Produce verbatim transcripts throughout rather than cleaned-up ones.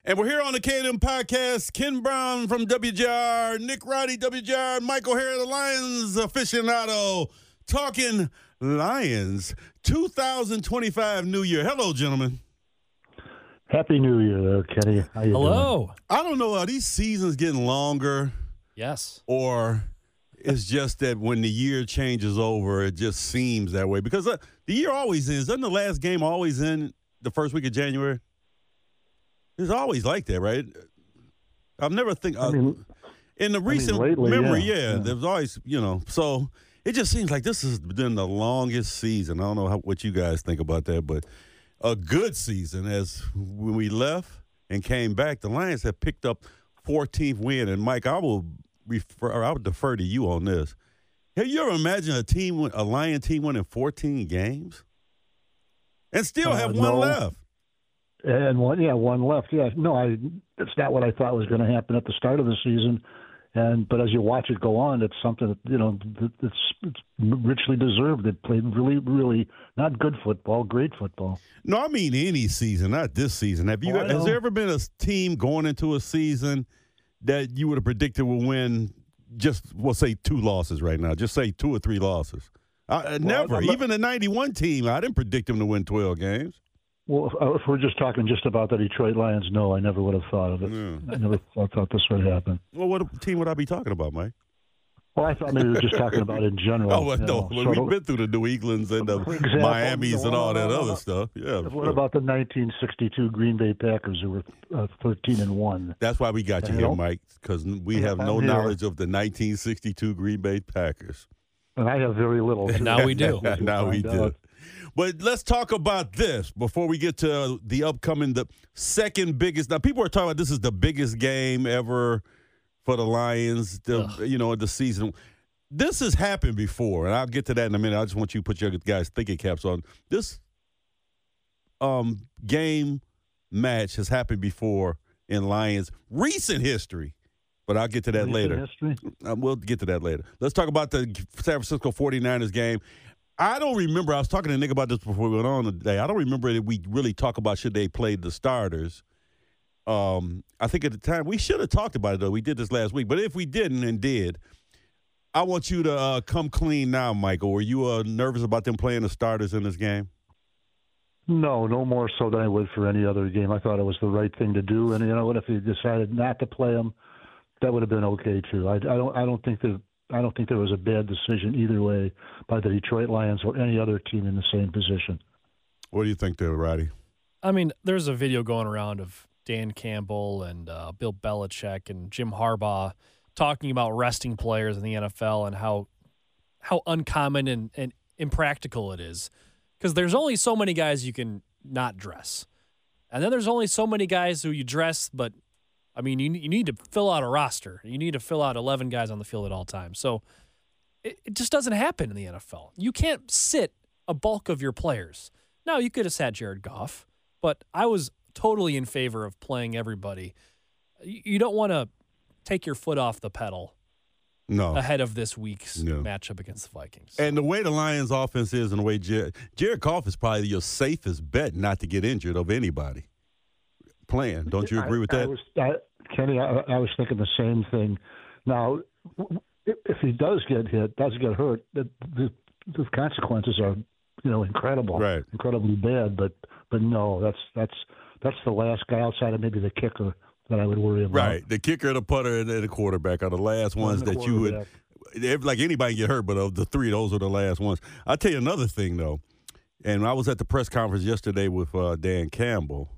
And we're here on the K and M Podcast. Ken Brown from W J R, Nick Roddy, W J R, Michael Harris, the Lions aficionado, talking Lions two thousand twenty-five New Year. Hello, gentlemen. Happy New Year there, Kenny. How you Hello. doing? I don't know, are these seasons getting longer? Yes. Or it's just that when the year changes over, it just seems that way? Because uh, the year always ends. Doesn't the last game always end the first week of January? It's always like that, right? I've never think uh, I mean, in the recent I mean, lately, memory, yeah, yeah, yeah, there's always, you know, so it just seems like this has been the longest season. I don't know how, what you guys think about that, but a good season. As when we left and came back, the Lions have picked up fourteenth win. And Mike, I will refer, I would defer to you on this. Have you ever imagined a team, a Lion team winning fourteen games and still Uh, have one no. left? And one, yeah, one left. Yeah, no, I. It's not what I thought was going to happen at the start of the season, and but as you watch it go on, it's something that you know it's, it's richly deserved. They played really, really not good football, great football. No, I mean any season, not this season. Have you? Oh, I has know. there ever been a team going into a season that you would have predicted would win? Just we'll say two losses right now. Just say two or three losses. I, I never. I'm not- Even the ninety-one team, I didn't predict them to win twelve games. Well, if, uh, if we're just talking just about the Detroit Lions, no, I never would have thought of it. Yeah. I never thought, thought this would happen. Well, what team would I be talking about, Mike? Well, I thought maybe we were just talking about it in general. Oh, well, you no. know, Well, sort we've of- been through the New Englands and the Exactly. Miamis and all that No, no, other no. stuff. Yeah. What sure. about the nineteen sixty-two Green Bay Packers who were uh, thirteen and one? That's why we got you You here, know? Mike, because we Yeah, have I'm no here. knowledge of the nineteen sixty-two Green Bay Packers. And I have very little. And too. now we do. We'll now we find do. out. But let's talk about this before we get to the upcoming, the second biggest. Now, people are talking about this is the biggest game ever for the Lions, the, Ugh. you know, the season. This has happened before, and I'll get to that in a minute. I just want you to put your guys' thinking caps on. This um, game match has happened before in Lions recent history, but I'll get to that Recent later. history? Um, we'll get to that later. Let's talk about the San Francisco forty-niners game. I don't remember. I was talking to Nick about this before we went on today. I don't remember that we really talk about should they play the starters. Um, I think at the time we should have talked about it, though. We did this last week. But if we didn't and did, I want you to uh, come clean now, Michael. Were you uh, nervous about them playing the starters in this game? No, no more so than I would for any other game. I thought it was the right thing to do, and you know what? If they decided not to play them, that would have been okay too. I, I don't. I don't think that. I don't think there was a bad decision either way by the Detroit Lions or any other team in the same position. What do you think there, Roddy? I mean, there's a video going around of Dan Campbell and uh, Bill Belichick and Jim Harbaugh talking about resting players in the N F L and how how uncommon and, and impractical it is. Because there's only so many guys you can not dress. And then there's only so many guys who you dress, but, I mean, you, you need to fill out a roster. You need to fill out eleven guys on the field at all times. So it, it just doesn't happen in the N F L. You can't sit a bulk of your players. Now, you could have sat Jared Goff, but I was totally in favor of playing everybody. You, you don't want to take your foot off the pedal No. ahead of this week's No. matchup against the Vikings. And the way the Lions' offense is and the way Jared, Jared Goff is probably your safest bet not to get injured of anybody playing. Don't you agree with I, that? I was, I, Kenny, I, I was thinking the same thing. Now, if, if he does get hit, does get hurt, the, the, the consequences are, you know, incredible, Right. incredibly bad. But but no, that's that's that's the last guy outside of maybe the kicker that I would worry about. Right. The kicker, the putter, and the quarterback are the last ones the that you would quarterback. if- like anybody get hurt, but of the three, those are the last ones. I'll tell you another thing, though. And I was at the press conference yesterday with uh, Dan Campbell,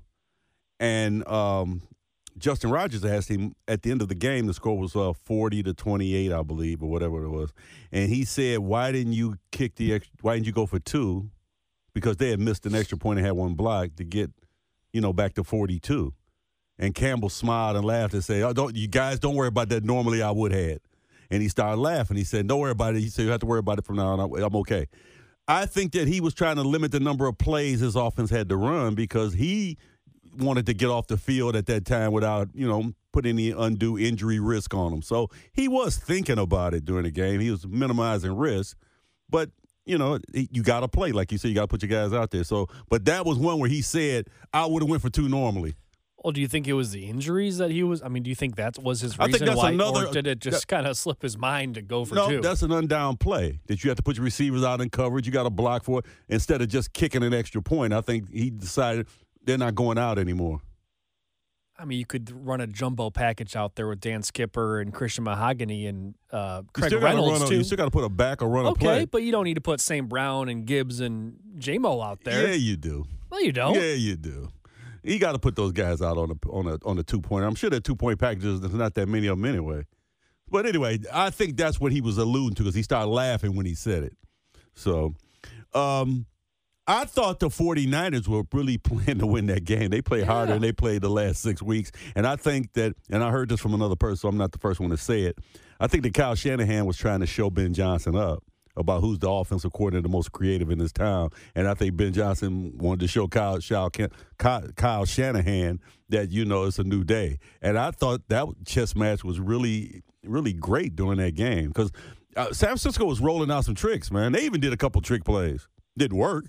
and um, Justin Rogers asked him at the end of the game, the score was uh, forty to twenty-eight, I believe, or whatever it was. And he said, why didn't you kick the ex- why didn't you go for two? Because they had missed an extra point and had one block to get, you know, back to forty-two. And Campbell smiled and laughed and said, oh, don't you guys don't worry about that. Normally I would have. And he started laughing. He said, don't worry about it. He said, you have to worry about it from now on. I'm okay. I think that he was trying to limit the number of plays his offense had to run because he wanted to get off the field at that time without, you know, put any undue injury risk on him. So he was thinking about it during the game. He was minimizing risk. But, you know, you got to play. Like you said, you got to put your guys out there. So, but that was one where he said, I would have went for two normally. Well, do you think it was the injuries that he was? I mean, do you think that was his reason? I think that's why, another. or did it just kind of slip his mind to go for no, two? that's an undown play that you have to put your receivers out in coverage. You got to block for it instead of just kicking an extra point. I think he decided they're not going out anymore. I mean, you could run a jumbo package out there with Dan Skipper and Christian Mahogany and uh, Craig you Reynolds, run a, too. You still got to put a back or run okay, a play. but you don't need to put Saint Brown and Gibbs and J-Mo out there. Yeah, you do. No, you don't. Yeah, you do. You got to put those guys out on a on a on a two point. I'm sure that two point packages. There's not that many of them anyway. But anyway, I think that's what he was alluding to because he started laughing when he said it. So, um, I thought the 49ers were really playing to win that game. They played Yeah. harder than they played the last six weeks. And I think that, and I heard this from another person, so I'm not the first one to say it. I think that Kyle Shanahan was trying to show Ben Johnson up about who's the offensive coordinator, the most creative in this town. And I think Ben Johnson wanted to show Kyle, Kyle, Kyle Shanahan that, you know, it's a new day. And I thought that chess match was really, really great during that game because uh, San Francisco was rolling out some tricks, man. They even did a couple trick plays. Didn't work.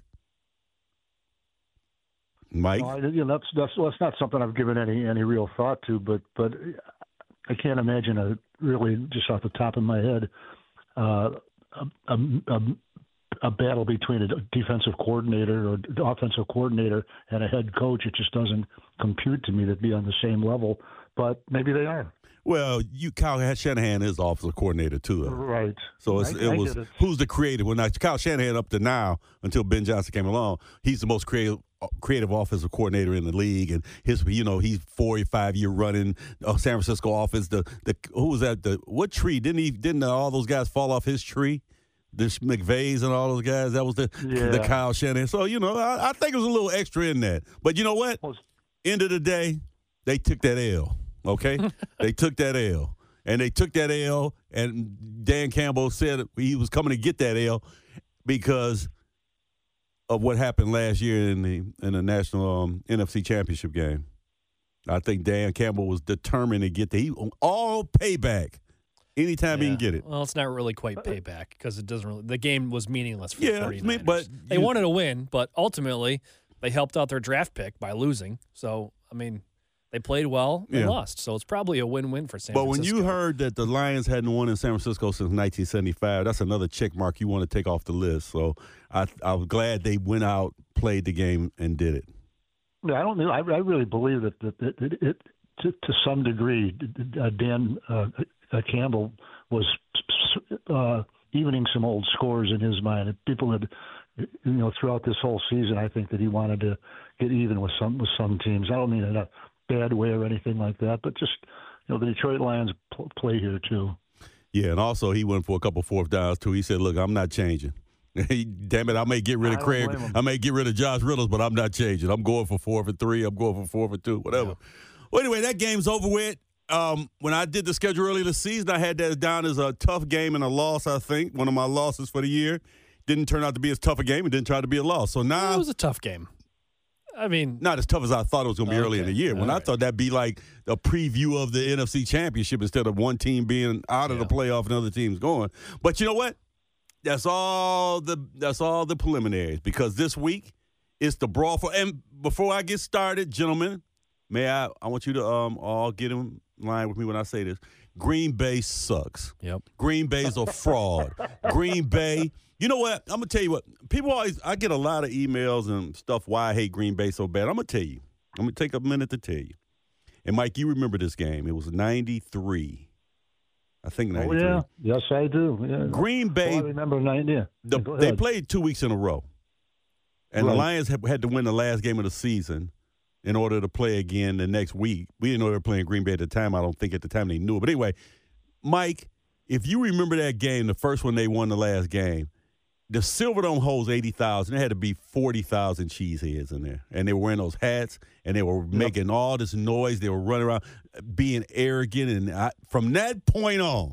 Mike? No, I, you know, that's that's well, that's not something I've given any any real thought to, but but I can't imagine a really just off the top of my head uh, a, a, a battle between a defensive coordinator or offensive coordinator and a head coach. It just doesn't compute to me to be on the same level, but maybe they are. Well, you Kyle Shanahan is offensive coordinator too, though. Right. So it's, I, it I was it. who's the creative? Well, now Kyle Shanahan up to now until Ben Johnson came along, he's the most creative creative offensive coordinator in the league, and his you know he's four or five year running uh, San Francisco offense. The the who was that? The what tree didn't he didn't all those guys fall off his tree? This McVay's and all those guys. That was the Yeah. the Kyle Shanahan. So you know I, I think it was a little extra in that. But you know what? End of the day, they took that L. Okay, they took that L. And they took that L, and Dan Campbell said he was coming to get that L because of what happened last year in the in the national um, N F C Championship game. I think Dan Campbell was determined to get the he, all payback anytime Yeah. he can get it. Well, it's not really quite payback because it doesn't really. The game was meaningless for Yeah, the I 49ers. mean, but they you- wanted to win, but ultimately they helped out their draft pick by losing. So, I mean, they played well and Yeah. lost. So it's probably a win-win for San But when Francisco. you heard that the Lions hadn't won in San Francisco since nineteen seventy-five, that's another check mark you want to take off the list. So I, I was glad they went out, played the game, and did it. Yeah, I don't know. I, I really believe that, that, that it, it to, to some degree, uh, Dan uh, uh, Campbell was uh, evening some old scores in his mind. People had, you know, throughout this whole season, I think that he wanted to get even with some with some teams. I don't mean in a bad way or anything like that, but just, you know, the Detroit Lions pl- play here too. Yeah, and also he went for a couple fourth downs too. He said, "Look, I'm not changing. Damn it, I may get rid of I don't Craig, blame him. I may get rid of Josh Reynolds, but I'm not changing. I'm going for four for three. I'm going for four for two, whatever." Well, anyway, that game's over with. Um, when I did the schedule earlier this season, I had that down as a tough game and a loss. I think one of my losses for the year didn't turn out to be as tough a game. It didn't try to be a loss. So now it was a tough game. I mean, not as tough as I thought it was going to be Okay. early in the year. When All I right. thought that'd be like a preview of the N F C Championship instead of one team being out of Yeah. the playoff and other teams going. But you know what? That's all the that's all the preliminaries because this week it's the brawl for. And before I get started, gentlemen, may I? I want you to um all get in line with me when I say this. Green Bay sucks. yep. Green Bay's a fraud. Green Bay. You know what? I'm gonna tell you what. People always. I get a lot of emails and stuff why I hate Green Bay so bad. I'm gonna tell you. I'm gonna take a minute to tell you. And Mike, you remember this game? It was ninety-three. I think Oh ninety-three. yeah, yes I do. Yeah. Green Bay. Well, I remember ninety. Yeah. The, Go they ahead. played two weeks in a row, and the Right. Lions had, had to win the last game of the season in order to play again the next week. We didn't know they were playing Green Bay at the time. I don't think at the time they knew it. But anyway, Mike, if you remember that game, the first one they won the last game, the Silverdome holds eighty thousand. There had to be forty thousand cheeseheads in there. And they were wearing those hats, and they were making all this noise. They were running around being arrogant. And I, from that point on,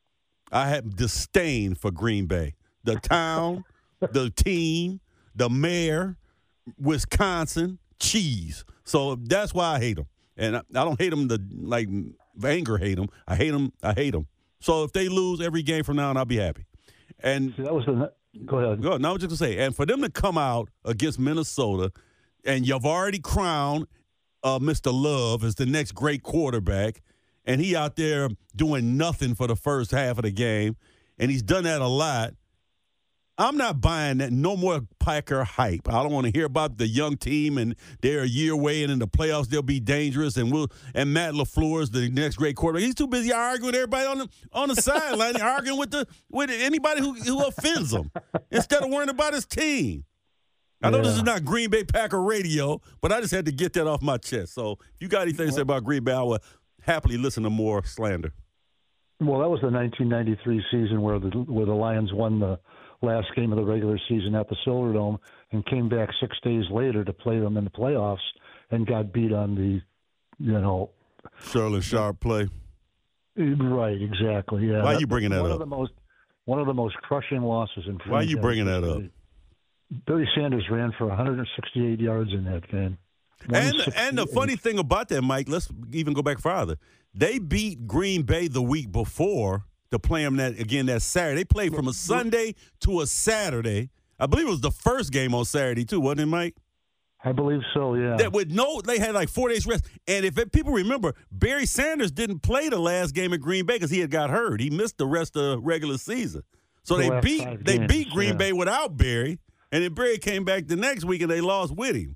I had disdain for Green Bay. The town, the team, the mayor, Wisconsin, cheese. So that's why I hate them. And I, I don't hate them to, like, anger hate them. I hate them. I hate them. So if they lose every game from now on, I'll be happy. And See, that was the. Go ahead. Go. No, I was just gonna say, and for them to come out against Minnesota, and you've already crowned uh, Mister Love as the next great quarterback, and he out there doing nothing for the first half of the game, and he's done that a lot. I'm not buying that. No more Packer hype. I don't want to hear about the young team and they're a year away and in the playoffs they'll be dangerous. And we'll and Matt LaFleur is the next great quarterback. He's too busy arguing with everybody on the on the sideline, arguing with the with anybody who, who offends him instead of worrying about his team. I know yeah. this is not Green Bay Packer radio, but I just had to get that off my chest. So if you got anything to say about Green Bay, I will happily listen to more slander. Well, that was the nineteen ninety-three season where the where the Lions won the last game of the regular season at the Silverdome and came back six days later to play them in the playoffs and got beat on the, you know. Sterling Sharp play. Right, exactly. Yeah. Why are you bringing that one up? Of the most, one of the most crushing losses in. Why are you bringing that up? Billy Sanders ran for one hundred sixty-eight yards in that game. And and the funny thing about that, Mike, let's even go back farther. They beat Green Bay the week before to play them that again that Saturday. They played from a Sunday to a Saturday. I believe it was the first game on Saturday too, wasn't it, Mike? I believe so, yeah. That with no, they had like four days rest. And if it, people remember, Barry Sanders didn't play the last game at Green Bay because he had got hurt. He missed the rest of the regular season. So the they beat they games, beat Green yeah. Bay without Barry, and then Barry came back the next week and they lost with him.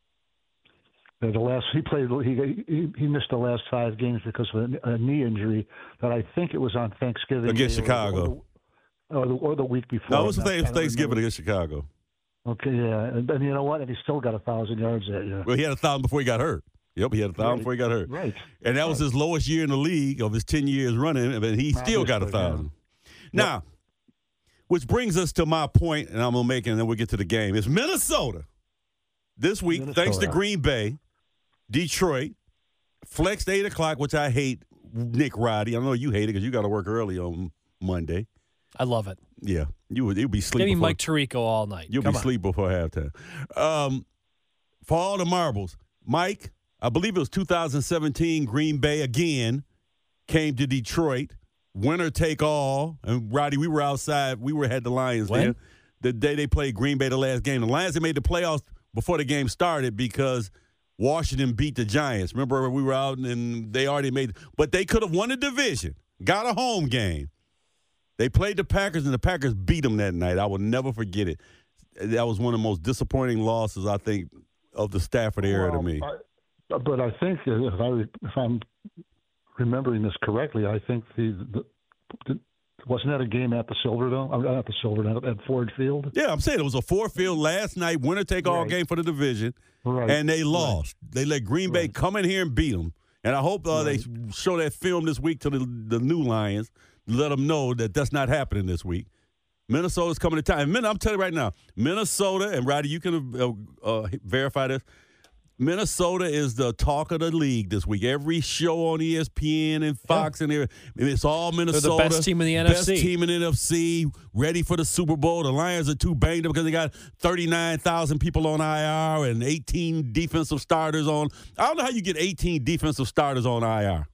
The last he played, he, he he missed the last five games because of a, a knee injury that I think it was on Thanksgiving against Day Chicago, or the, or, the, or the week before. No, it was Thanksgiving against Chicago. Okay, yeah, and, and you know what? And he still got a thousand yards that year. Well, he had a thousand before he got hurt. Yep, he had a thousand right. before he got hurt. Right, and that right. was his lowest year in the league of his ten years running, but he still Obviously, got a thousand. Yeah. Now, yep. which brings us to my point, and I'm gonna make it, and then we'll get to the game. It's Minnesota this week, Minnesota. thanks to Green Bay. Detroit, flexed eight o'clock, which I hate, Nick Roddy. I know you hate it because you got to work early on Monday. I love it. Yeah. You would you'd be sleeping. Give me Mike Tirico all night. You'll Come be on. asleep before halftime. Um, for all the marbles, Mike, I believe it was two thousand seventeen, Green Bay again came to Detroit. Winner take all. And, Roddy, we were outside. We were had the Lions when? there. The day they played Green Bay the last game. The Lions, they made the playoffs before the game started because – Washington beat the Giants. Remember, we were out and they already made – but they could have won the division, got a home game. They played the Packers, and the Packers beat them that night. I will never forget it. That was one of the most disappointing losses, I think, of the Stafford era well, to me. I, but I think, if, I, if I'm remembering this correctly, I think the, the, the – wasn't that a game at the Silverdome? Not the Silverdome, at Ford Field? Yeah, I'm saying it was a four-field last night, winner-take-all right. game for the division, right. and they lost. Right. They let Green Bay right. come in here and beat them. And I hope uh, right. they show that film this week to the, the new Lions, let them know that that's not happening this week. Minnesota's coming to town. And I'm telling you right now, Minnesota, and Roddy, you can uh, uh, verify this, Minnesota is the talk of the league this week. Every show on E S P N and Fox yeah. and everything, it's all Minnesota. They're the best team in the N F C. Best team in the N F C, ready for the Super Bowl. The Lions are too banged up because they got thirty-nine thousand people on I R and eighteen defensive starters on. I don't know how you get eighteen defensive starters on I R.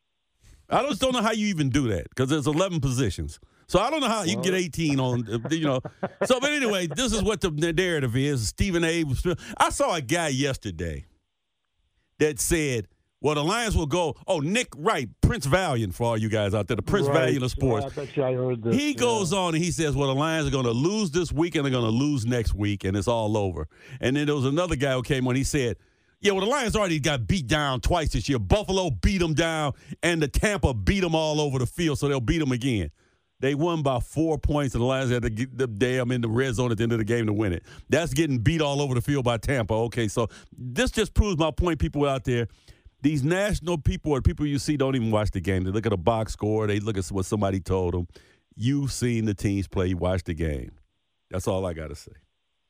I just don't know how you even do that because there's eleven positions. So I don't know how you can get eighteen on, you know. So, but anyway, this is what the narrative is. Stephen A. I saw a guy yesterday that said, well, the Lions will go, oh, Nick Wright, Prince Valiant for all you guys out there, the Prince right. Valiant of sports. Yeah, I bet you I heard this. He goes yeah. on and he says, well, the Lions are going to lose this week and they're going to lose next week, and it's all over. And then there was another guy who came on, he said, yeah, well, the Lions already got beat down twice this year. Buffalo beat them down, and the Tampa beat them all over the field, so they'll beat them again. They won by four points, and the Lions had to get the damn in the red zone at the end of the game to win it. That's getting beat all over the field by Tampa. Okay, so this just proves my point, people out there. These national people or people you see don't even watch the game. They look at a box score. They look at what somebody told them. You've seen the teams play. You watch the game. That's all I got to say.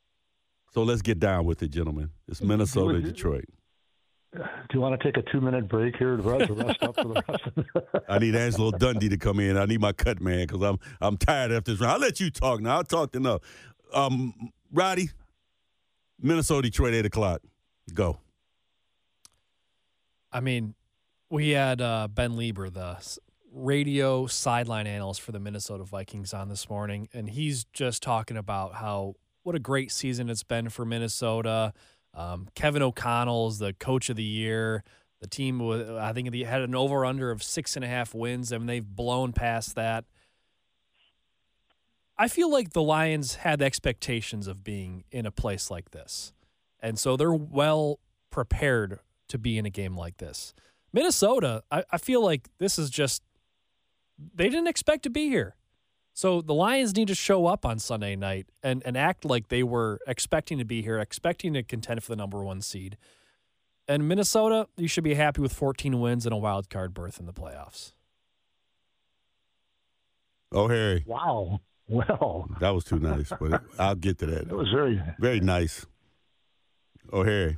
So let's get down with it, gentlemen. It's Minnesota, you, Detroit. Do you want to take a two-minute break here to rest, to rest up for the rest of the I need Angelo Dundee to come in. I need my cut man because I'm I'm tired after this round. I'll let you talk now. I'll talk enough. Um, Roddy, Minnesota, Detroit, eight o'clock. Go. I mean, we had uh, Ben Lieber, the radio sideline analyst for the Minnesota Vikings, on this morning, and he's just talking about how what a great season it's been for Minnesota. Um, Kevin O'Connell's the coach of the year. The team, was, I think, they had an over-under of six and a half wins, and they've blown past that. I feel like the Lions had expectations of being in a place like this, and so they're well prepared to be in a game like this. Minnesota, I, I feel like this is just – they didn't expect to be here. So the Lions need to show up on Sunday night and, and act like they were expecting to be here, expecting to contend for the number one seed. And Minnesota, you should be happy with fourteen wins and a wild card berth in the playoffs. Oh, Harry. Wow. Well. That was too nice, but I'll get to that. It was very Very nice. Oh, Harry.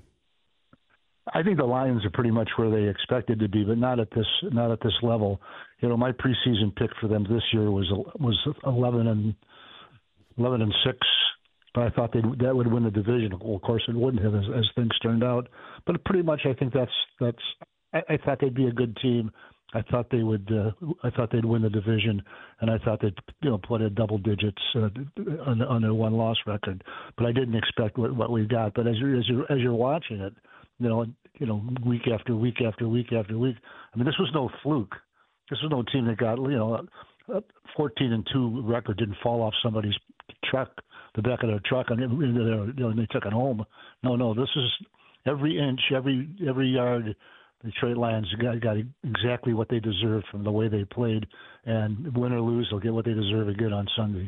I think the Lions are pretty much where they expected to be, but not at this not at this level. You know, my preseason pick for them this year was was eleven and eleven and six, but I thought they that would win the division. Well, of course, it wouldn't have as, as things turned out. But pretty much, I think that's that's. I, I thought they'd be a good team. I thought they would. Uh, I thought they'd win the division, and I thought they'd you know put in double digits uh, on, on their one loss record. But I didn't expect what, what we got. But as you're as you're as you're watching it. You know, you know, week after week after week after week. I mean, this was no fluke. This was no team that got, you know, a fourteen and two record didn't fall off somebody's truck, the back of their truck, and, into their, you know, and they took it home. No, no, this is every inch, every every yard. The Detroit Lions got, got exactly what they deserved from the way they played, and win or lose, they'll get what they deserve again on Sunday.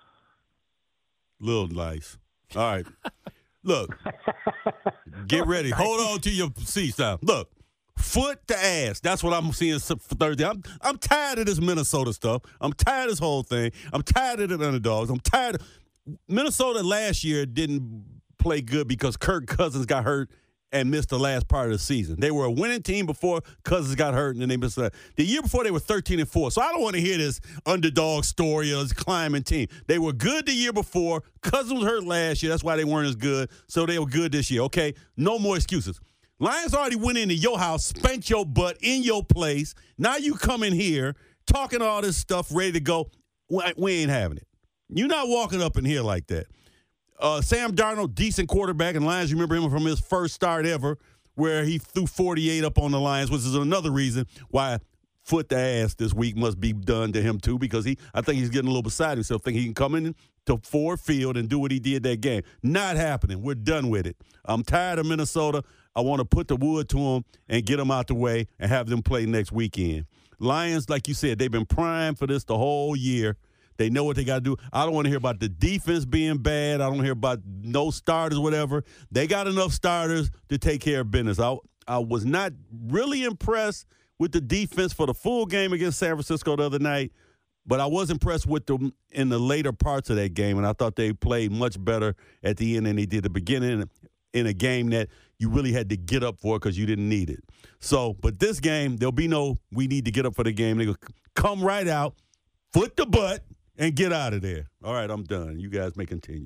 Little nice. All right. Look, get ready. Hold on to your seats now. Look, foot to ass. That's what I'm seeing for Thursday. I'm, I'm tired of this Minnesota stuff. I'm tired of this whole thing. I'm tired of the underdogs. I'm tired of – Minnesota last year didn't play good because Kirk Cousins got hurt and missed the last part of the season. They were a winning team before Cousins got hurt, and then they missed the – the year before they were thirteen and four. So I don't want to hear this underdog story or this climbing team. They were good the year before. Cousins was hurt last year. That's why they weren't as good. So they were good this year. Okay, no more excuses. Lions already went into your house, spanked your butt in your place. Now you come in here talking all this stuff, ready to go. We ain't having it. You're not walking up in here like that. Uh, Sam Darnold, decent quarterback, and Lions remember him from his first start ever where he threw forty-eight up on the Lions, which is another reason why foot to ass this week must be done to him too, because he, I think he's getting a little beside himself, think he can come in to Ford Field and do what he did that game. Not happening. We're done with it. I'm tired of Minnesota. I want to put the wood to them and get them out the way and have them play next weekend. Lions, like you said, they've been primed for this the whole year. They know what they got to do. I don't want to hear about the defense being bad. I don't hear about no starters, whatever. They got enough starters to take care of business. I, I was not really impressed with the defense for the full game against San Francisco the other night, but I was impressed with them in the later parts of that game, and I thought they played much better at the end than they did at the beginning in a game that you really had to get up for because you didn't need it. So, but this game, there'll be no we need to get up for the game. They'll come right out, foot the butt, and get out of there. All right, I'm done. You guys may continue.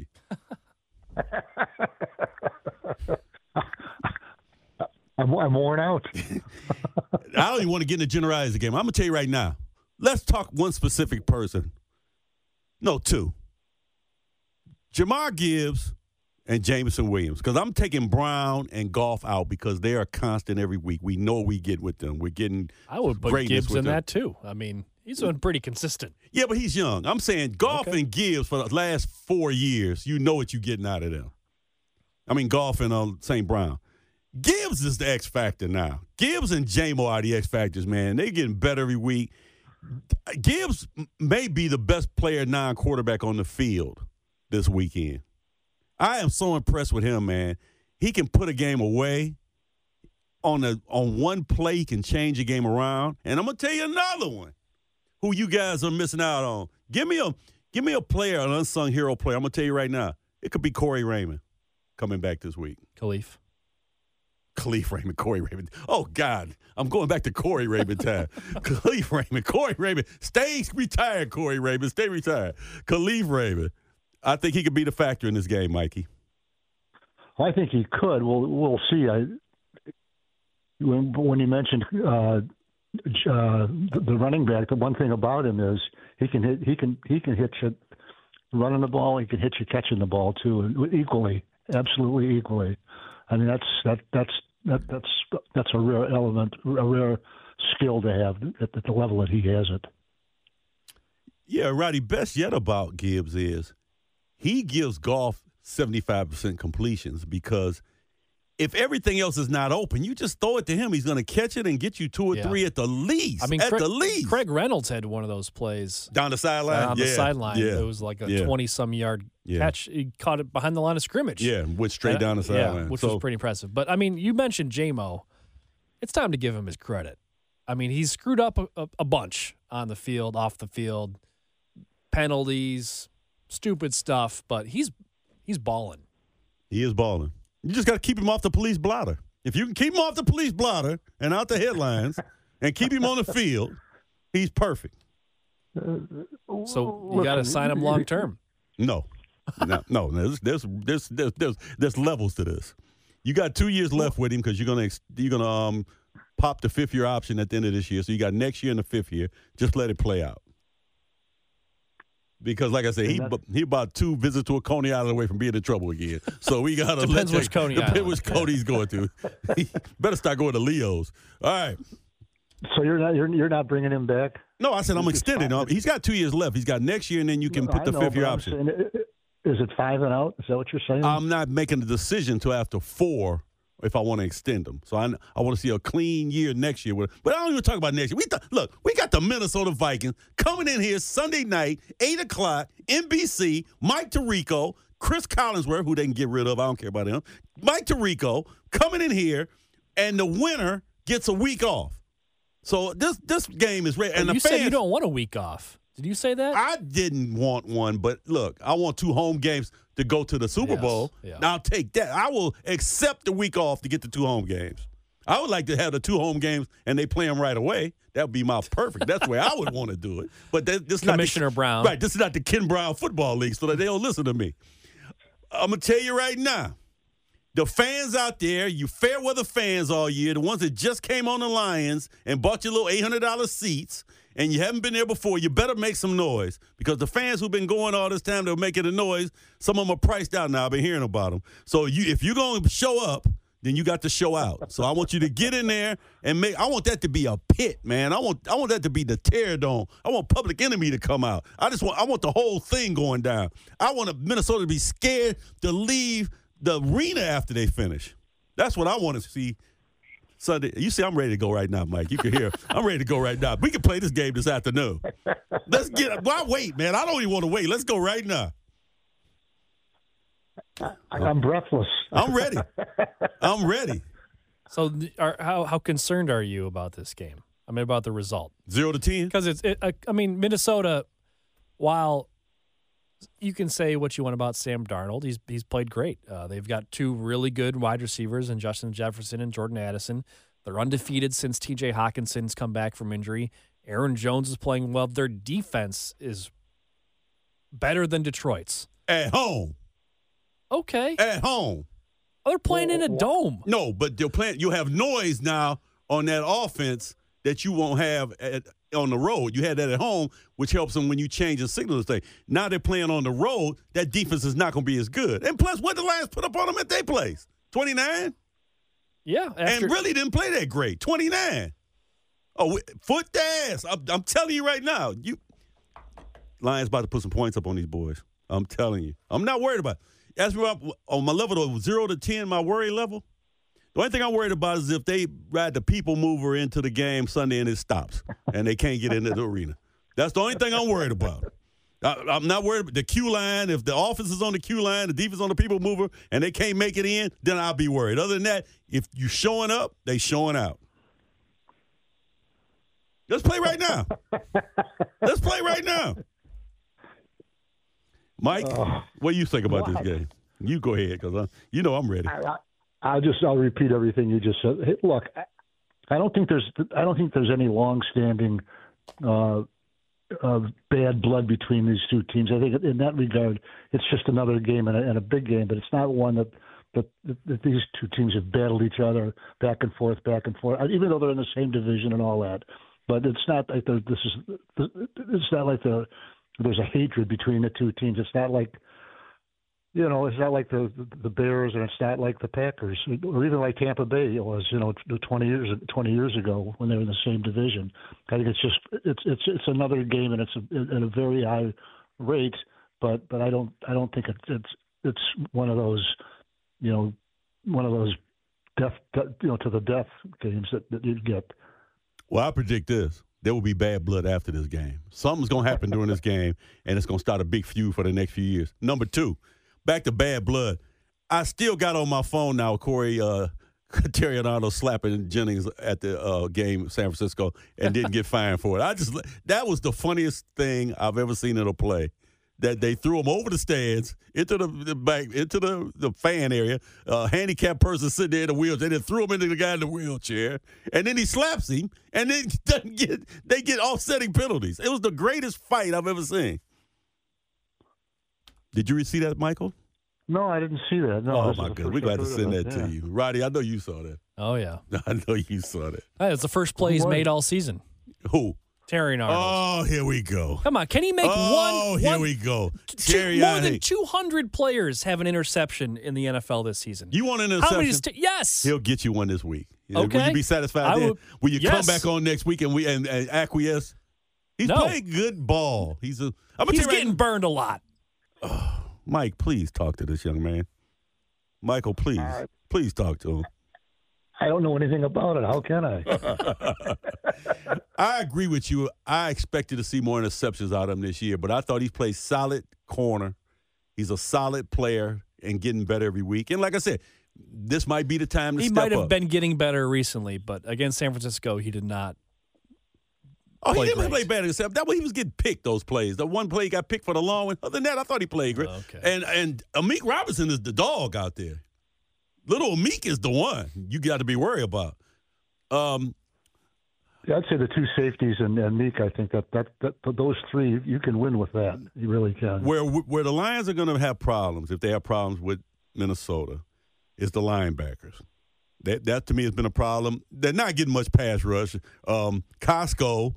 I'm, I'm worn out. I don't even want to get into generalize the game. I'm going to tell you right now. Let's talk one specific person. No, two. Jahmyr Gibbs and Jameson Williams, because I'm taking Brown and Goff out because they are constant every week. We know we get with them. We're getting I would put greatness Gibbs with in them. that too. I mean, he's been pretty consistent. Yeah, but he's young. I'm saying Goff Okay. and Gibbs for the last four years, you know what you're getting out of them. I mean, Goff and uh, Saint Brown. Gibbs is the X factor now. Gibbs and J-Mo are the X factors, man. They're getting better every week. Gibbs may be the best player non-quarterback on the field this weekend. I am so impressed with him, man. He can put a game away. On a on one play, he can change a game around. And I'm gonna tell you another one who you guys are missing out on. Give me a give me a player, an unsung hero player. I'm gonna tell you right now. It could be Corey Raymond coming back this week. Khalif. Khalif Raymond, Corey Raymond. Oh, God. I'm going back to Corey Raymond time. Khalif Raymond, Corey Raymond. Stay retired, Corey Raymond. Stay retired. Khalif Raymond. I think he could be the factor in this game, Mikey. Well, I think he could. We'll we'll see. I when when you mentioned uh, uh, the, the running back, the one thing about him is he can hit. He can he can hit you running the ball. He can hit you catching the ball too, equally, absolutely equally. I mean, that's that that's that, that's that's a rare element, a rare skill to have at, at the level that he has it. Yeah, Roddy, best yet about Gibbs is he gives Goff seventy-five percent completions because if everything else is not open, you just throw it to him. He's going to catch it and get you two or Yeah. three at the least. I mean, at Craig, the least. Craig Reynolds had one of those plays Down the sideline? uh, on yeah. the sideline. Yeah. It was like a yeah. twenty-some yard Yeah. catch. He caught it behind the line of scrimmage. Yeah, went straight Uh, down the sideline. Yeah, which so, was pretty impressive. But, I mean, you mentioned J-Mo. It's time to give him his credit. I mean, he's screwed up a, a, a bunch on the field, off the field, penalties, stupid stuff, but he's he's balling. He is balling. You just got to keep him off the police blotter. If you can keep him off the police blotter and out the headlines and keep him on the field, he's perfect. So you got to sign him long term. No, no, no. There's, there's there's there's there's there's levels to this. You got two years left with him because you're gonna you're gonna um pop the fifth year option at the end of this year. So you got next year and the fifth year. Just let it play out. Because, like I said, he he about two visits to a Coney Island away from being in trouble again. So we got to let Depends which Coney Depends Island. which Coney he's going to. He better start going to Leo's. All right. So you're not you're you're not bringing him back? No, I said I'm extending him. He's got two years left. He's got next year, and then you can No, put I the know, fifth year but I'm option. saying, is it five and out? Is that what you're saying? I'm not making the decision until after four if I want to extend them. So I, I want to see a clean year next year. With, but I don't even talk about next year. We th- Look, we got the Minnesota Vikings coming in here Sunday night, eight o'clock, N B C, Mike Tirico, Chris Collinsworth, who they can get rid of. I don't care about him. Mike Tirico coming in here, and the winner gets a week off. So this this game is ready. And you the said fans, you don't want a week off. Did you say that? I didn't want one, but look, I want two home games to go to the Super Yes, Bowl. yeah. Now I'll take that. I will accept the week off to get the two home games. I would like to have the two home games and they play them right away. That would be my perfect. That's the way I would want to do it. But that, this is Commissioner not the, Brown. Right, this is not the Ken Brown Football League, so that they don't listen to me. I'm going to tell you right now, the fans out there, you fair weather fans all year, the ones that just came on the Lions and bought your little eight hundred dollars seats, and you haven't been there before, you better make some noise. Because the fans who've been going all this time, they're making a noise. Some of them are priced out now. I've been hearing about them. So you, if you're going to show up, then you got to show out. So I want you to get in there and make – I want that to be a pit, man. I want I want that to be the tear dome. I want Public Enemy to come out. I just want – I want the whole thing going down. I want Minnesota to be scared to leave the arena after they finish. That's what I want to see Sunday. You see, I'm ready to go right now, Mike. You can hear. I'm ready to go right now. We can play this game this afternoon. Let's get. Why wait, man? I don't even want to wait. Let's go right now. I'm breathless. I'm ready. I'm ready. So, th- are, how how concerned are you about this game? I mean, about the result? Zero to ten. Because it's. It, I, I mean, Minnesota. While you can say what you want about Sam Darnold, he's he's played great. Uh, they've got two really good wide receivers in Justin Jefferson and Jordan Addison. They're undefeated since T J Hawkinson's come back from injury. Aaron Jones is playing well. Their defense is better than Detroit's. At home. Okay. At home. Oh, they're playing in a dome. No, but they're playing. You have noise now on that offense that you won't have at, on the road. You had that at home, which helps them when you change the signal and thing. Now they're playing on the road. That defense is not going to be as good. And plus, what the Lions put up on them at their place? twenty-nine? Yeah. After, And really didn't play that great. twenty-nine. Oh, foot the ass. I'm, I'm telling you right now. You Lions about to put some points up on these boys. I'm telling you. I'm not worried about it. Ask me about on my level of zero to ten, my worry level. The only thing I'm worried about is if they ride the people mover into the game Sunday and it stops and they can't get into the arena. That's the only thing I'm worried about. I, I'm not worried about the queue line. If the offense is on the queue line, the defense on the people mover, and they can't make it in, then I'll be worried. Other than that, if you showing up, they showing out. Let's play right now. Let's play right now. Mike, Uh, what do you think about what? this game? You go ahead, because you know I'm ready. I, I, I'll just I'll repeat everything you just said. Hey, look, I, I don't think there's I don't think there's any long-standing uh, uh, bad blood between these two teams. I think in that regard, it's just another game and a, and a big game, but it's not one that, that that these two teams have battled each other back and forth, back and forth, even though they're in the same division and all that. But it's not like they're, this is it's not like the there's a hatred between the two teams. It's not like you know, it's not like the the Bears, and it's not like the Packers, or even like Tampa Bay it was, you know, twenty years twenty years ago when they were in the same division. I think it's just it's it's it's another game, and it's a, at a very high rate. But but I don't I don't think it's it's it's one of those, you know, one of those death you know to the death games that, that you'd get. Well, I predict this. There will be bad blood after this game. Something's going to happen during this game, and it's going to start a big feud for the next few years. Number two, back to bad blood. I still got on my phone now Corey uh, Terrianado slapping Jennings at the uh, game in San Francisco and didn't get fined for it. I just That was the funniest thing I've ever seen in a play. That they threw him over the stands, into the, the back, into the, the fan area. A uh, handicapped person sitting there in a wheelchair. They then threw him into the guy in the wheelchair, and then he slaps him, and then doesn't get they get offsetting penalties. It was the greatest fight I've ever seen. Did you see that, Michael? No, I didn't see that. No, oh my God, we're glad to send that yeah. to you, Roddy. I know you saw that. Oh yeah, I know you saw that. Hey, it's the first play he's made all season. Who? Terry Arnold. Oh, here we go. Come on, can he make oh, one? Oh, here one, we go. Two, more than two hundred players have an interception in the N F L this season. You want an interception? How many? St- yes. He'll get you one this week. Okay. Will you be satisfied I then? would, Will you yes. come back on next week and we and, and acquiesce? He's no. playing good ball. He's a. I'm He's right getting now, burned a lot. Oh, Mike, please talk to this young man. Michael, please, uh, please talk to him. I don't know anything about it. How can I? I agree with you. I expected to see more interceptions out of him this year, but I thought he played solid corner. He's a solid player and getting better every week. And like I said, this might be the time to he step might have up. been getting better recently, but against San Francisco, he did not. Oh, he didn't great. play bad except that way he was getting picked those plays. The one play he got picked for the long one. Other than that, I thought he played great. Oh, okay. And and Amik Robinson is the dog out there. Little Amik is the one you got to be worried about. Um, yeah, I'd say the two safeties and, and Meek. I think that, that that those three you can win with that. You really can. Where where the Lions are going to have problems if they have problems with Minnesota is the linebackers. That that to me has been a problem. They're not getting much pass rush. Um, Costco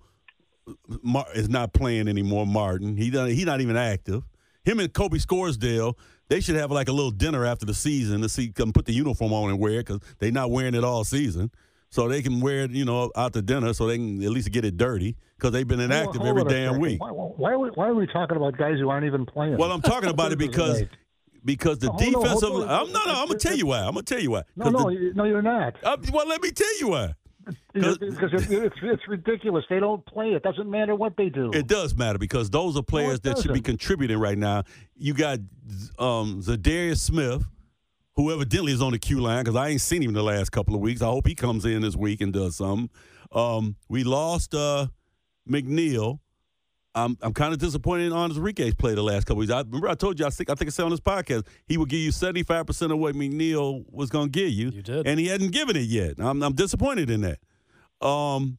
is not playing anymore. Martin, he done, he's not even active. Him and Kobe Scoresdale, they should have like a little dinner after the season to see come put the uniform on and wear it because they're not wearing it all season. So they can wear it, you know, out to dinner so they can at least get it dirty because they've been inactive well, every damn week. Why, why, are we, why are we talking about guys who aren't even playing? Well, I'm talking about it because because the no, defensive. No, I'm no, no. I'm gonna tell you why. I'm gonna tell you why. No, no, the, no, you're not. Uh, well, let me tell you why. Because it's, it's, it's ridiculous. They don't play. It doesn't matter what they do. It does matter because those are players no, that should be contributing right now. You got um, Zadarius Smith, who evidently is on the Q line because I ain't seen him the last couple of weeks. I hope he comes in this week and does something. Um, we lost uh, McNeil. I'm I'm kind of disappointed in Andres Enrique's play the last couple of weeks. I remember I told you I think I think I said on this podcast he would give you seventy-five percent of what McNeil was going to give you. You did, and he hadn't given it yet. I'm I'm disappointed in that. Um,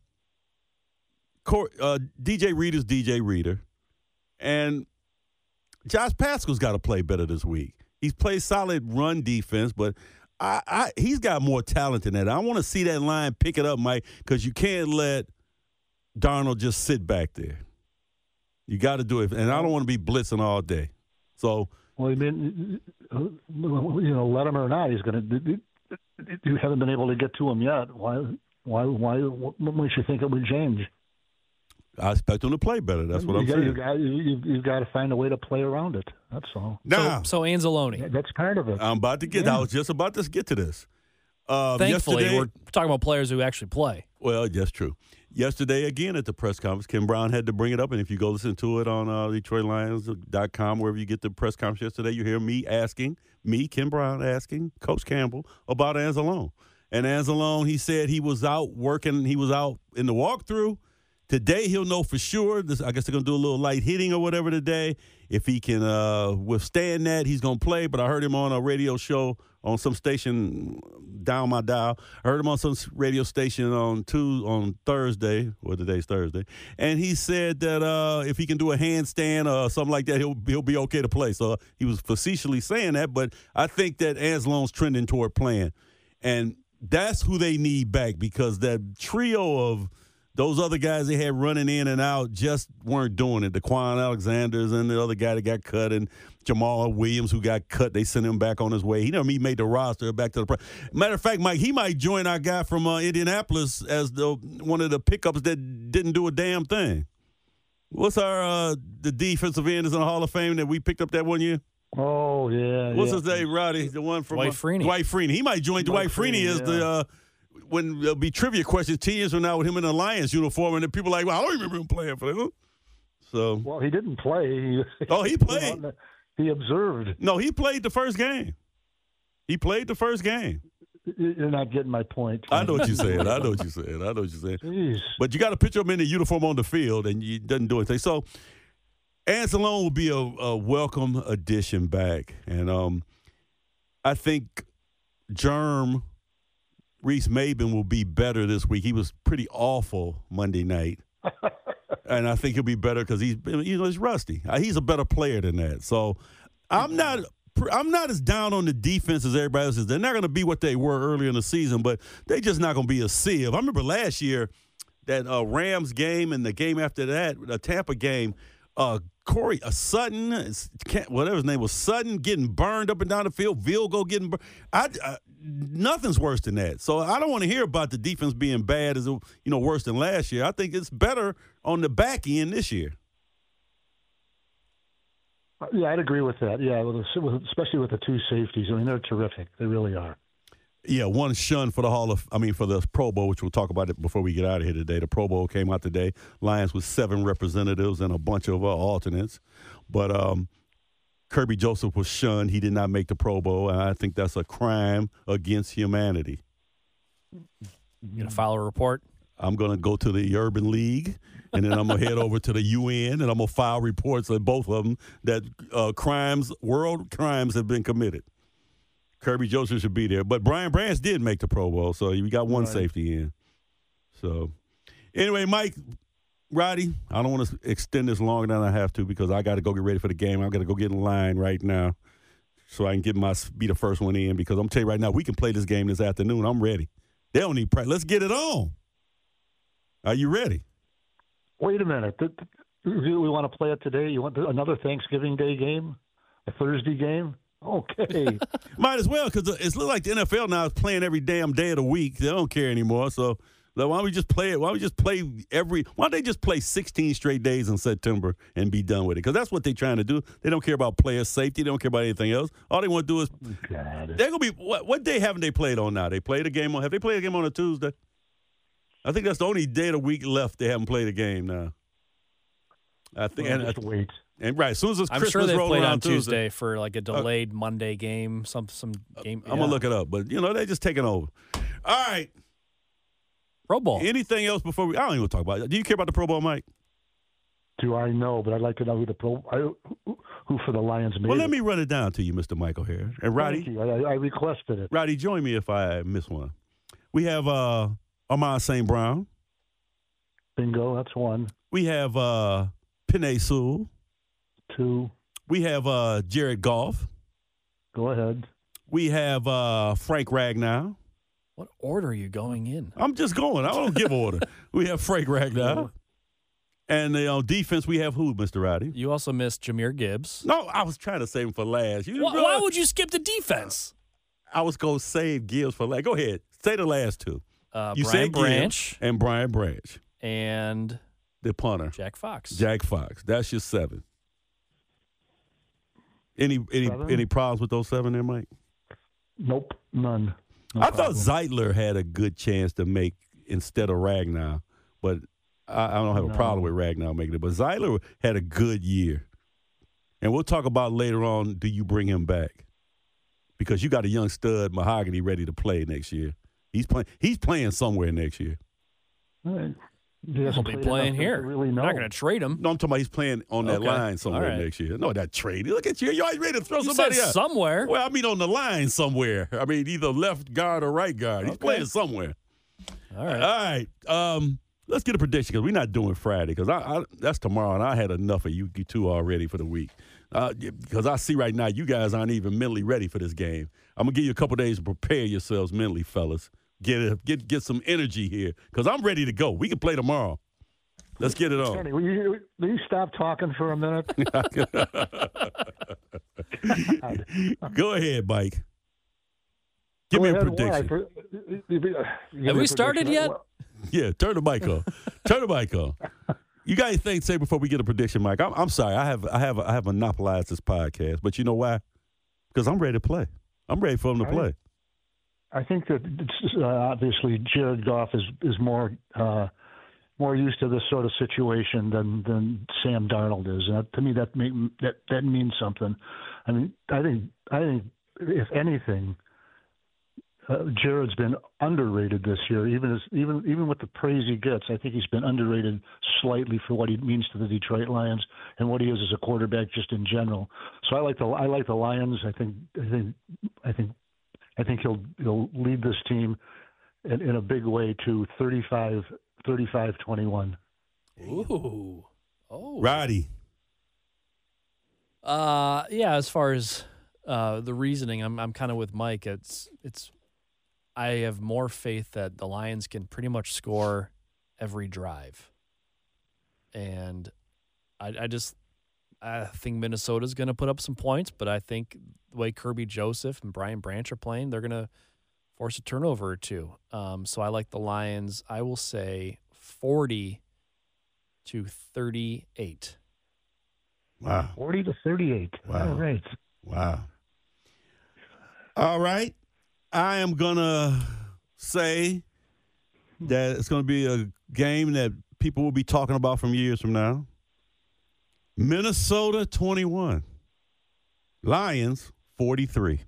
uh, D J Reader's D J Reader, and Josh Pascal's got to play better this week. He's played solid run defense, but I, I he's got more talent than that. I want to see that line pick it up, Mike, because you can't let Darnold just sit back there. You got to do it, and I don't want to be blitzing all day. So, well, I mean, you know, let him or not, he's going to. You haven't been able to get to him yet. Why? Why? Why? What makes you think it would change? I expect him to play better. That's what you I'm got, saying. You got, you, you've got to find a way to play around it. That's all. Now, so, so Anzalone. That's part of it. I'm about to get. Yeah. I was just about to get to this. Um, Thankfully, we're talking about players who actually play. Well, that's true. Yesterday, again, at the press conference, Kim Brown had to bring it up. And if you go listen to it on uh, Detroit Lions dot com, wherever you get the press conference yesterday, you hear me asking, me, Kim Brown, asking Coach Campbell about Anzalone. And Anzalone, he said he was out working. He was out in the walkthrough. Today, he'll know for sure. This, I guess they're going to do a little light hitting or whatever today. If he can uh, withstand that, he's going to play. But I heard him on a radio show on some station down my dial. I heard him on some radio station on Tuesday, on Thursday, or today's Thursday. And he said that uh, if he can do a handstand or something like that, he'll, he'll be okay to play. So he was facetiously saying that. But I think that Anzalone's trending toward playing. And that's who they need back because that trio of those other guys they had running in and out just weren't doing it. The Quan Alexanders and the other guy that got cut, and Jamal Williams who got cut, they sent him back on his way. He never he made the roster back to the – matter of fact, Mike, he might join our guy from uh, Indianapolis as the one of the pickups that didn't do a damn thing. What's our uh, – the defensive end is in the Hall of Fame that we picked up that one year? Oh, yeah. What's yeah. his name, Roddy? The one from – Dwight Freeney. Dwight Freeney. He might join Dwight, Dwight Freeney, Freeney as yeah. the uh, – when there'll be trivia questions ten years from now with him in a Lions uniform, and then people are like, well, I don't remember him playing for them. So, well, he didn't play. He, oh, he played. The, he observed. No, he played the first game. He played the first game. You're not getting my point. I know what you're saying. I know what you're saying. I know what you're saying. Jeez. But you got to picture him in the uniform on the field, and he doesn't do anything. So, Anzalone will be a, a welcome addition back, and um, I think Germ. Reese Maben will be better this week. He was pretty awful Monday night, and I think he'll be better because he's you know he's rusty. He's a better player than that. So I'm not I'm not as down on the defense as everybody else is. They're not going to be what they were earlier in the season, but they just not going to be a sieve. I remember last year that uh, Rams game and the game after that, the Tampa game. Uh, Corey uh, Sutton, whatever his name was, Sutton getting burned up and down the field, Vilgo getting burned. I, I, nothing's worse than that. So I don't want to hear about the defense being bad as you know worse than last year. I think it's better on the back end this year. Yeah, I'd agree with that. Yeah, especially with the two safeties. I mean, they're terrific. They really are. Yeah, one shunned for the Hall of, I mean, for the Pro Bowl, which we'll talk about it before we get out of here today. The Pro Bowl came out today. Lions with seven representatives and a bunch of uh, alternates. But um, Kirby Joseph was shunned. He did not make the Pro Bowl, and I think that's a crime against humanity. You going to file a report? I'm going to go to the Urban League, and then I'm going to head over to the U N, and I'm going to file reports on both of them that uh, crimes, world crimes have been committed. Kirby Joseph should be there. But Brian Branch did make the Pro Bowl, so we got one right. safety in. So, anyway, Mike, Roddy, I don't want to extend this longer than I have to because I got to go get ready for the game. I've got to go get in line right now so I can get my be the first one in because I'm telling you right now, we can play this game this afternoon. I'm ready. They don't need practice. Let's get it on. Are you ready? Wait a minute. Do we want to play it today? You want another Thanksgiving Day game? A Thursday game? Okay. Might as well because it's look like the N F L now is playing every damn day of the week. They don't care anymore. So why don't we just play it? Why don't we just play every – why don't they just play sixteen straight days in September and be done with it? Because that's what they're trying to do. They don't care about player safety. They don't care about anything else. All they want to do is – they're going to be – what what day haven't they played on now? They played a game on – have they played a game on a Tuesday? I think that's the only day of the week left they haven't played a game now. I think well, – just and, wait. And right, as soon as it's I'm Christmas sure they played on Tuesday, Tuesday for like a delayed uh, Monday game, some some game. I'm yeah. gonna look it up, but you know they're just taking over. All right, Pro Bowl. Anything else before we? I don't even talk about it. Do you care about the Pro Bowl, Mike? Do I know? But I'd like to know who the Pro I, who for the Lions made. Well, let it. me run it down to you, Mister Michael here, and Roddy. I, I requested it. Roddy, join me if I miss one. We have uh, Amon Saint Brown. Bingo, that's one. We have uh, Penei Sewell. Two. We have uh, Jared Goff. Go ahead. We have uh, Frank Ragnow. What order are you going in? I'm just going. I don't give order. We have Frank Ragnow. And uh, on defense, we have who, Mister Roddy? You also missed Jahmyr Gibbs. No, I was trying to save him for last. You why, why would you skip the defense? I was going to save Gibbs for last. Go ahead. Say the last two. Uh, you Brian said Branch. Gibbs and Brian Branch. And the punter. Jack Fox. Jack Fox. That's your seven. Any any seven? any problems with those seven there, Mike? Nope, none. No I problem. thought Zeitler had a good chance to make instead of Ragnow, but I, I don't have no. a problem with Ragnow making it. But Zeitler had a good year, and we'll talk about later on. Do you bring him back? Because you got a young stud Mahogany ready to play next year. He's playing. He's playing somewhere next year. All right. He He'll be playing here. Really They're not going to trade him. No, I'm talking about he's playing on that okay. line somewhere right. next year. No, that trade. Look at you. You're always ready to throw you somebody said out. somewhere. Well, I mean on the line somewhere. I mean either left guard or right guard. He's okay. playing somewhere. All right. All right. Um, let's get a prediction because we're not doing Friday because I, I that's tomorrow, and I had enough of you, you two already for the week. Uh, because I see right now you guys aren't even mentally ready for this game. I'm going to give you a couple days to prepare yourselves mentally, fellas. get a, get get some energy here because I'm ready to go. We can play tomorrow. Let's get it on. Kenny, will you, will you stop talking for a minute? Go ahead, Mike. Give Go me ahead, a prediction. Why? Have we started yet? Yeah, turn the mic on. Turn the mic on. You got anything to say before we get a prediction, Mike? I'm, I'm sorry. I have I have I have monopolized this podcast, but you know why? Because I'm ready to play. I'm ready for him to play. I think that it's, uh, obviously Jared Goff is is more uh, more used to this sort of situation than than Sam Darnold is, and that, to me that make, that that means something. I mean, I think I think if anything, uh, Jared's been underrated this year. Even as even even with the praise he gets, I think he's been underrated slightly for what he means to the Detroit Lions and what he is as a quarterback just in general. So I like the I like the Lions. I think I think I think. I think he'll he'll lead this team in, in a big way to thirty-five twenty-one. Ooh. Oh. Roddy. Uh yeah, as far as uh the reasoning, I'm I'm kind of with Mike. It's it's I have more faith that the Lions can pretty much score every drive. And I I just I think Minnesota's going to put up some points, but I think the way Kirby Joseph and Brian Branch are playing, they're going to force a turnover or two. Um, so I like the Lions. I will say forty to thirty-eight. Wow. forty to thirty-eight. Wow. All right. Wow. All right. I am going to say that it's going to be a game that people will be talking about from years from now. Minnesota twenty-one. Lions forty-three.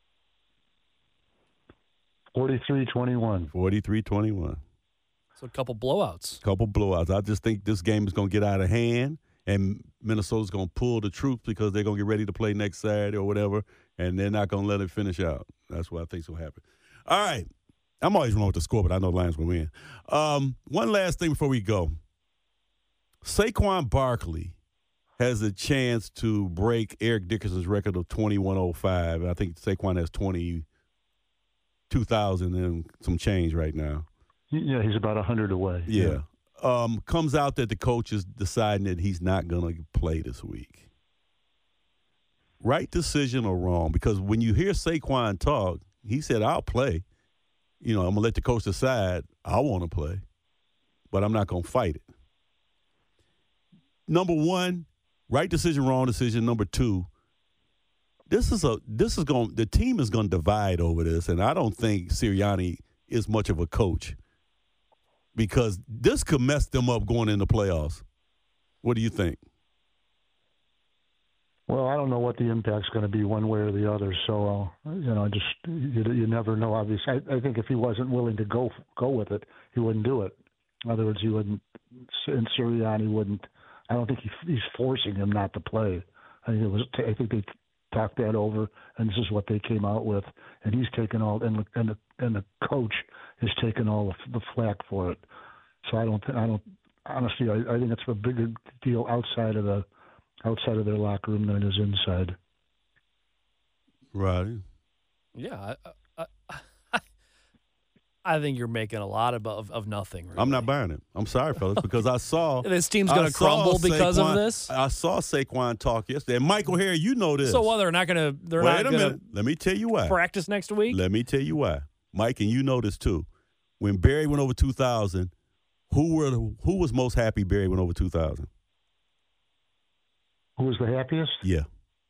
forty-three twenty-one. forty-three twenty-one. So a couple blowouts. Couple blowouts. I just think this game is going to get out of hand, and Minnesota's going to pull the troops because they're going to get ready to play next Saturday or whatever, and they're not going to let it finish out. That's what I think is going to happen. All right. I'm always wrong with the score, but I know the Lions will win. Um, one last thing before we go. Saquon Barkley has a chance to break Eric Dickerson's record of twenty-one oh five. I think Saquon has twenty-two thousand and some change right now. Yeah, he's about one hundred away. Yeah. yeah. Um, comes out that the coach is deciding that he's not going to play this week. Right decision or wrong? Because when you hear Saquon talk, he said, I'll play. You know, I'm going to let the coach decide. I want to play, but I'm not going to fight it. Number one, right decision, wrong decision. Number two, this is a this is going the team is going to divide over this, and I don't think Sirianni is much of a coach because this could mess them up going into playoffs. What do you think? Well, I don't know what the impact's going to be one way or the other. So, uh, you know, just you, you never know. Obviously, I, I think if he wasn't willing to go go with it, he wouldn't do it. In other words, he wouldn't, and Sirianni wouldn't. I don't think he, he's forcing him not to play. I think it was. I think they talked that over, and this is what they came out with. And he's taken all, and the, and the, and the coach has taken all the, the flack for it. So I don't. I don't. Honestly, I, I think it's a bigger deal outside of the outside of their locker room than it is inside. Right. Yeah. I, I, I think you're making a lot of of, of nothing. Really. I'm not buying it. I'm sorry, fellas, because I saw this team's going to crumble because Saquon, of this. I saw Saquon talk yesterday. And Michael Harry, you know this. So, well, they're not going to. They're Wait not a minute. Let me tell you why. Practice next week. Let me tell you why, Mike, and you know this too. When Barry went over two thousand, who were the, who was most happy Barry went over two thousand? Who was the happiest? Yeah.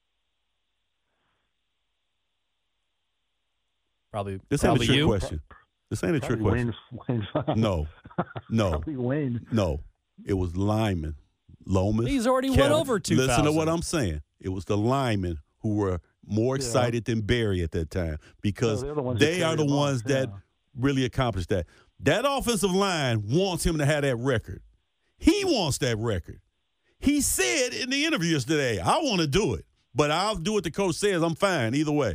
Probably. This ain't probably a trick you. question. This ain't a trick question. Wayne, Wayne no, no, Probably Wayne. no. It was linemen. Lomas. He's already Kevin. went over two thousand. Listen to what I'm saying. It was the linemen who were more excited yeah. than Barry at that time because no, the they are the ones off. that yeah. really accomplished that. That offensive line wants him to have that record. He wants that record. He said in the interview yesterday, I want to do it, but I'll do what the coach says. I'm fine either way.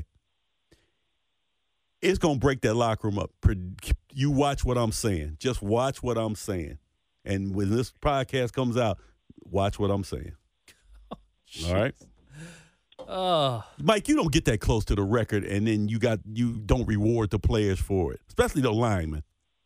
It's going to break that locker room up. You watch what I'm saying. Just watch what I'm saying. And when this podcast comes out, watch what I'm saying. Oh, all right? Uh, Mike, you don't get that close to the record, and then you got you don't reward the players for it, especially the linemen.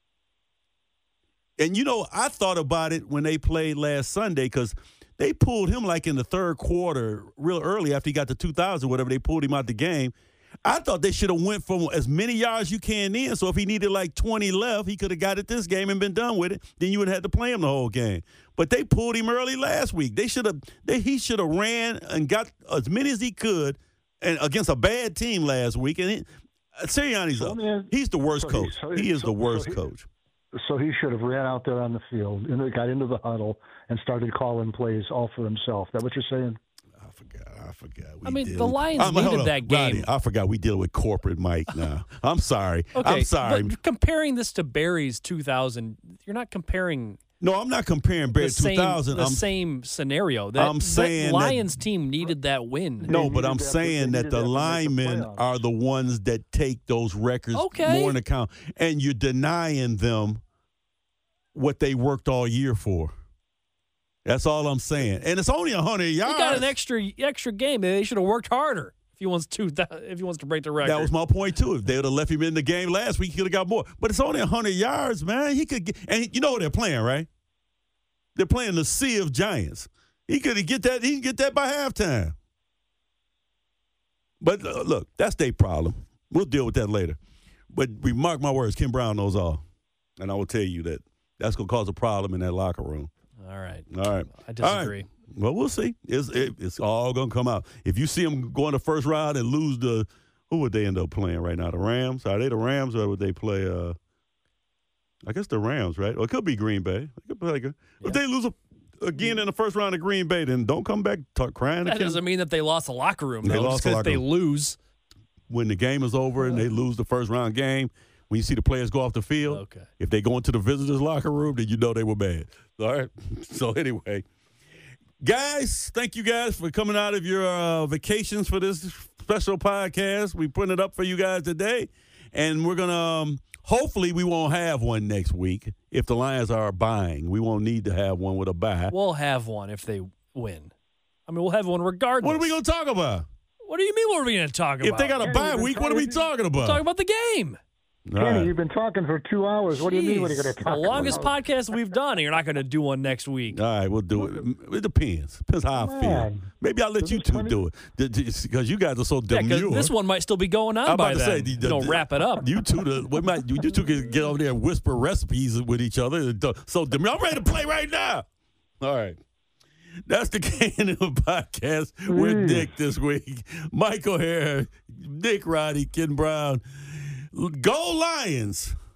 And, you know, I thought about it when they played last Sunday because they pulled him like in the third quarter real early after he got to two thousand, whatever. They pulled him out the game. I thought they should have went from as many yards you can in. So if he needed like twenty left, he could have got it this game and been done with it. Then you would have had to play him the whole game. But they pulled him early last week. They should have. They, he should have ran and got as many as he could, and against a bad team last week. And it, Sirianni's So, up. man, He's the worst so he- coach. so he he- is so- the worst so he- coach. So he should have ran out there on the field and they got into the huddle and started calling plays all for himself. Is that what you're saying? I forgot. I forgot. We I mean, deal- the Lions I'm- hold needed on, that game. Rodney, I forgot we deal with corporate Mike now. I'm sorry. okay, I'm sorry. But comparing this to Barry's two thousand, you're not comparing No, I'm not comparing Barry the same, two thousand. the I'm same scenario. That, I'm saying that that- Lions team needed that win. No, They but I'm needed that- saying they that needed the that to make the linemen playoffs. are the ones that take those records Okay. more into account, and you're denying them what they worked all year for. That's all I'm saying, and it's only a hundred He yards. got an extra extra game. They should have worked harder if he wants to. If he wants to break the record. That was my point too. If they would have left him in the game last week, he could have got more. But it's only a hundred yards, man. He could get, and you know what they're playing, right? They're playing the Sea of Giants. He could get that. He can get that by halftime. But uh, look, that's their problem. We'll deal with that later. But we mark my words, Ken Brown knows all, and I will tell you that that's going to cause a problem in that locker room. All right. All right. I disagree. All right. Well, we'll see. It's it, it's all going to come out. If you see them go in the first round and lose the, who would they end up playing right now? The Rams? Are they the Rams, or would they play? Uh, I guess the Rams, right? Or it could be Green Bay. It could be like a, Yeah. If they lose a, again in the first round of Green Bay, then don't come back talk, crying. That again. doesn't mean that they lost the locker room, They though. lost Just the because locker they room. lose. When the game is over and they lose the first round game, when you see the players go off the field, Okay. if they go into the visitors' locker room, then you know they were bad. All right. So anyway, guys, thank you guys for coming out of your uh, vacations for this special podcast. We putting it up for you guys today, and we're gonna um, hopefully we won't have one next week if the Lions are buying. We won't need to have one with a bye. We'll have one if they win. I mean, we'll have one regardless. What are we gonna talk about? What do you mean? What are we going to talk about? If they got a Kenny, bye you've been week, what are we talking about? talk about the game. All Kenny, right. you've been talking for two hours. What do you mean? What are you going to Jeez, talk the longest about? podcast we've done, and you're not going to do one next week. All right, we'll do it. It depends. Depends how I feel. Man. Maybe I'll let This you is two twenty do it because you guys are so Yeah, because demure. this one might still be going on I'm by about to then. say, the- the- you know, wrap it up. You two, the, we might, you two can get over there and whisper recipes with each other. So demure. I'm ready to play right now. All right. That's the K N M podcast with Mm. Nick this week. Michael O'Hara, Nick Roddy, Ken Brown. Go Lions.